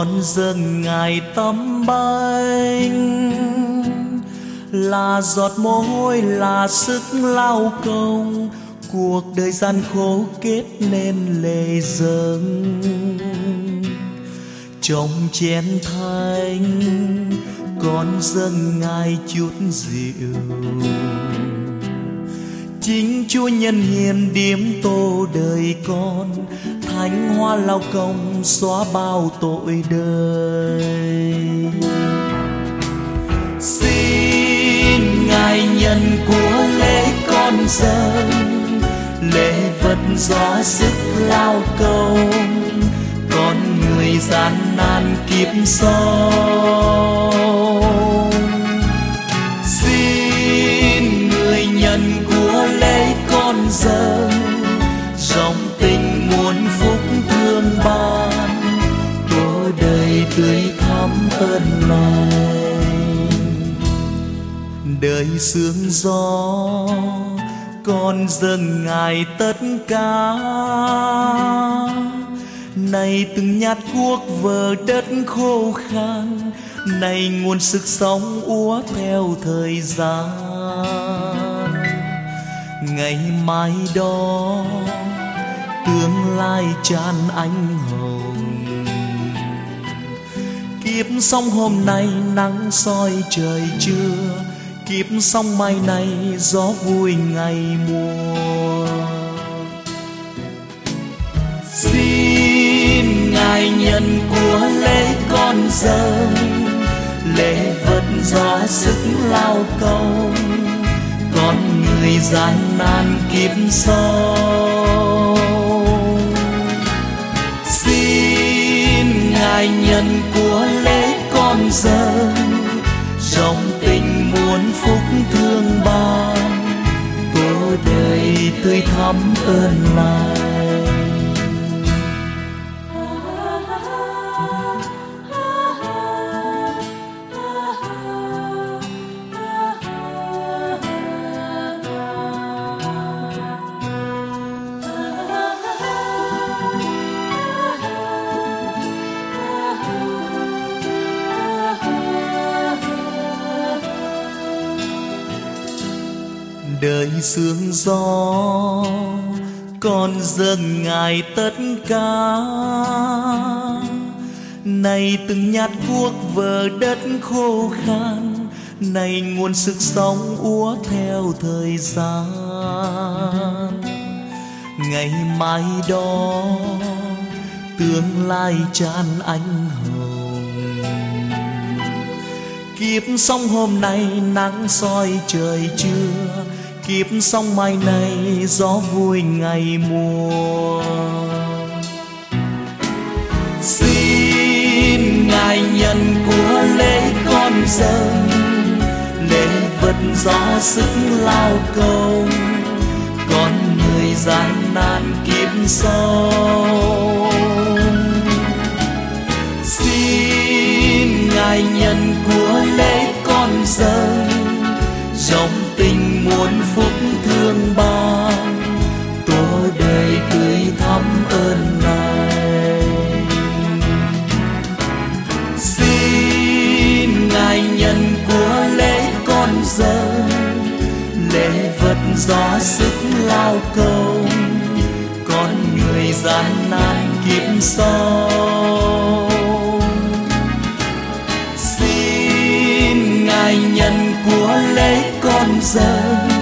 con dâng ngài tắm bánh, là giọt mồ hôi là sức lao công, cuộc đời gian khổ kết nên lệ dâng. Trong chén thánh con dâng ngài chút rượu, chính Chúa nhân hiền điếm tô đời con, thánh hoa lao công xóa bao tội đời. Xin ngài nhân của lễ con dâng, lễ vật do sức lao công, con người gian nan kiếp sống. Xin người nhân của lễ con dâng, dòng tình muôn phúc thương ban, tổ đời tươi thắm ơn lành. Đời sương gió con dâng ngài tất cả, này từng nhát cuốc vờ đất khô khan, này nguồn sức sống úa theo thời gian. Ngày mai đó tương lai tràn ánh hồng, kiếp sống hôm nay nắng soi trời trưa, kiếp sống mai này gió vui ngày mùa. Xin ngài nhân của lễ con dâng, lễ vật do sức lao công, con người gian nan kiếp sống. Xin ngài nhân của lễ con dâng, dòng tình muôn phúc thương ban, tổ đời tươi thắm ơn lành. Đời sương gió con dâng ngài tất cả, này từng nhát cuốc vờ đất khô khan, này nguồn sức sống úa theo thời gian. Ngày mai đó tương lai tràn ánh hồng, kiếp sống hôm nay nắng soi trời trưa, kiếp sống mai này gió vui ngày mùa. Xin ngài nhân của lễ con dâng, lễ vật do sức lao công, con người gian nan kiếp sống. Xin ngài nhân của lễ con dâng, dòng tình muôn phúc thương ban, tổ đời tươi thắm ơn lành. Xin ngài nhân của lễ con dâng, lễ vật do sức lao công, con người gian nan kiếp sống. Xin ngài nhân của lễ con dâng,